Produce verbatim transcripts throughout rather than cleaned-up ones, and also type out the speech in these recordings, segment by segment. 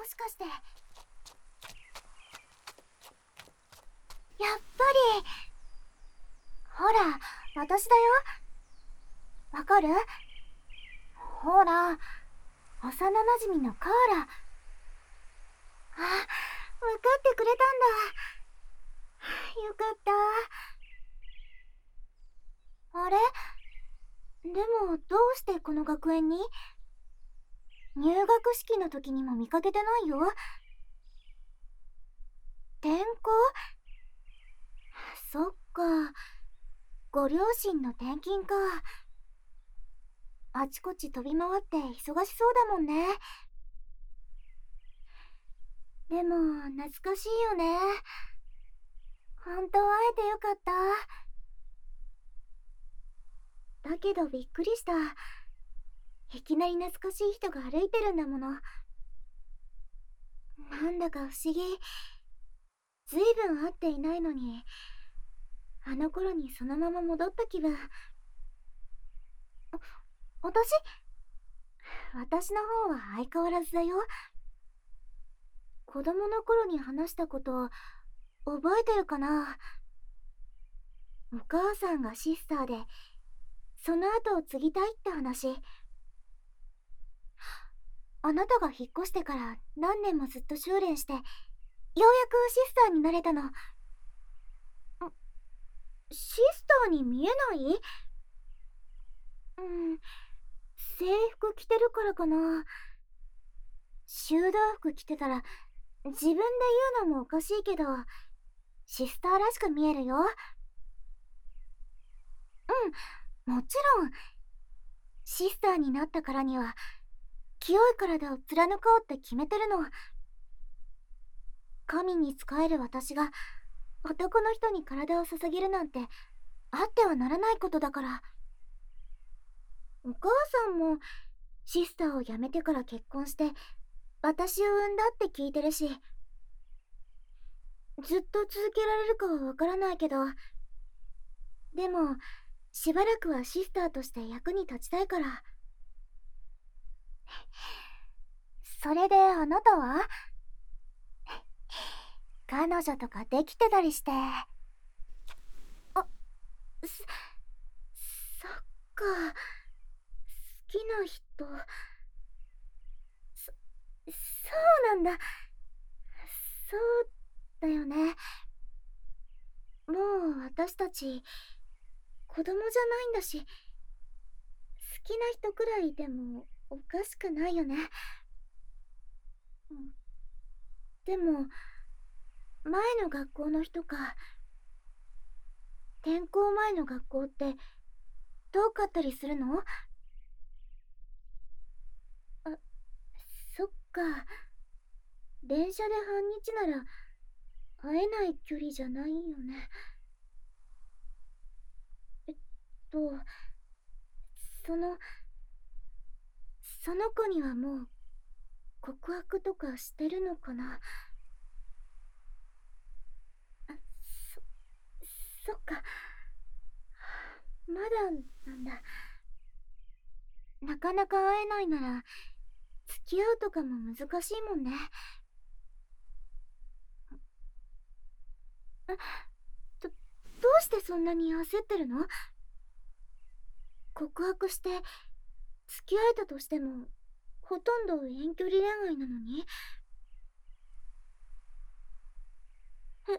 もしかして。やっぱり。ほら、私だよ。わかる？ほら、幼馴染のカーラ。あ、わかってくれたんだ。よかった。あれ？でも、どうしてこの学園に？入学式の時にも見かけてないよ。転校？そっか。ご両親の転勤か。あちこち飛び回って忙しそうだもんね。でも、懐かしいよね。ほんと会えてよかった。だけどびっくりした。いきなり懐かしい人が歩いてるんだもの。なんだか不思議。ずいぶん会っていないのに、あの頃にそのまま戻った気分。あ、私私の方は相変わらずだよ。子供の頃に話したこと覚えてるかな？お母さんがシスターで、その後を継ぎたいって話。あなたが引っ越してから何年もずっと修練して、ようやくシスターになれたの。ん、シスターに見えない？うん、制服着てるからかな。修道服着てたら自分で言うのもおかしいけど、シスターらしく見えるよ。うん、もちろん。シスターになったからには清い体を貫こうって決めてるの。神に仕える私が男の人に体を捧げるなんてあってはならないことだから。お母さんもシスターを辞めてから結婚して私を産んだって聞いてるし、ずっと続けられるかはわからないけど、でもしばらくはシスターとして役に立ちたいから。それであなたは？彼女とかできてたりして。あ、そ、そっか。好きな人。そ、そうなんだ。そうだよね。もう私たち子供じゃないんだし、好きな人くらいでもおかしくないよね。でも前の学校の人か。転校前の学校って遠かったりするの？あ、そっか。電車で半日なら会えない距離じゃないよね。えっと、その、その子にはもう告白とかしてるのかな？あ、そ、そっか。まだなんだ。なかなか会えないなら付き合うとかも難しいもんね。ど、どうしてそんなに焦ってるの？告白して付き合えたとしてもほとんど遠距離恋愛なのに。え、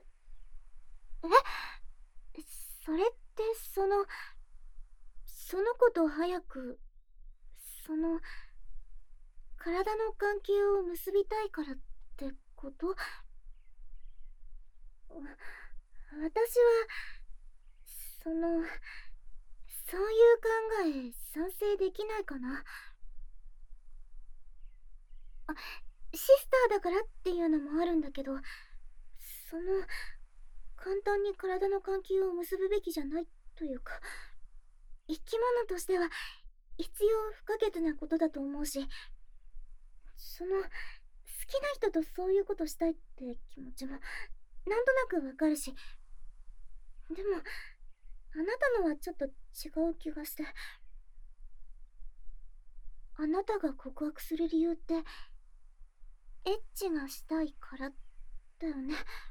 え、それってその、その子と早く、その、体の関係を結びたいからってこと？わ私は、その、そういう考え賛成できないかな。あ、シスターだからっていうのもあるんだけど、その、簡単に体の関係を結ぶべきじゃないというか、生き物としては必要不可欠なことだと思うし、その、好きな人とそういうことしたいって気持ちもなんとなくわかるし、でもあなたのはちょっと違う気がして。あなたが告白する理由ってエッチがしたいからだよね。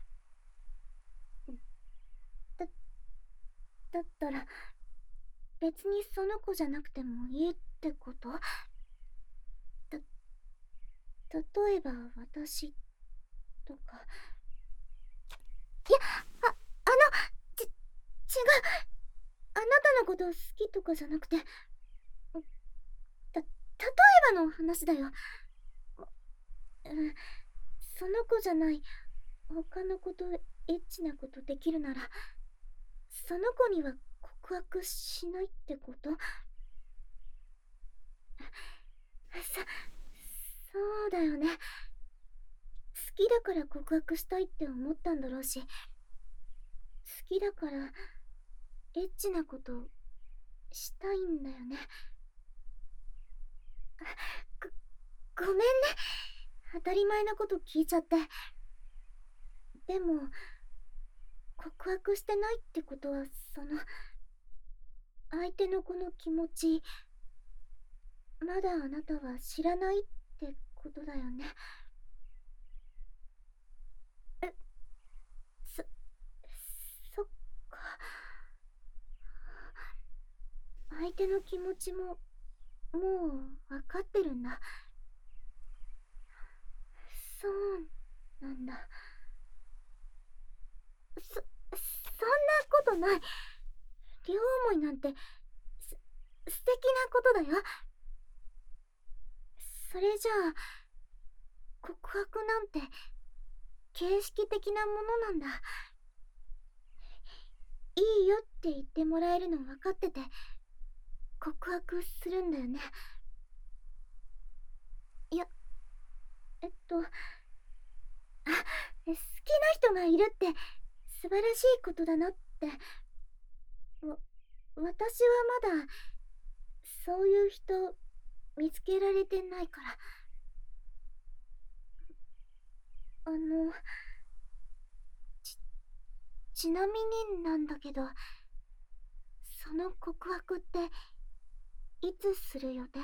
だ、だったら別にその子じゃなくてもいいってこと？た、例えば私とか。いや、あ、あの、ち、違う。あなたのこと好きとかじゃなくて、た、例えばの話だよ。うん、その子じゃない他の子とエッチなことできるなら、その子には告白しないってこと？そ、そうだよね。好きだから告白したいって思ったんだろうし、好きだからエッチなことしたいんだよね。ご、ごめんね。当たり前なこと聞いちゃって。でも、告白してないってことは、その、相手の子の気持ち、まだあなたは知らないってことだよね。え、そ、そっか。相手の気持ちも、もう分かってるんだ。そうなんだ。そ、そんなことない。両思いなんて、す、素敵なことだよ。それじゃあ、告白なんて、形式的なものなんだ。いいよって言ってもらえるの分かってて、告白するんだよね。いや、えっと、あ、好きな人がいるって素晴らしいことだなって。わ、私はまだ、そういう人見つけられてないから。あの、ち、ちなみになんだけど、その告白っていつする予定？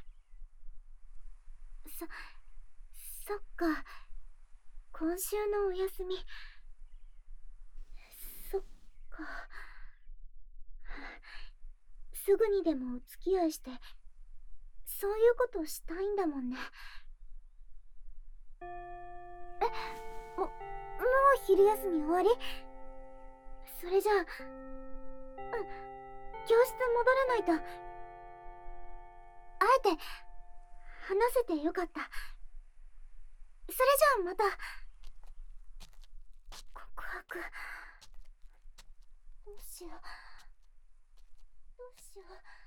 そ、そっか、今週のお休み。そっか。すぐにでもお付き合いして、そういうことしたいんだもんね。え、も、もう昼休み終わり？それじゃあ、うん、教室戻らないと。あえて、話せてよかった。それじゃあまた。告白。どうしよう。どうしよう。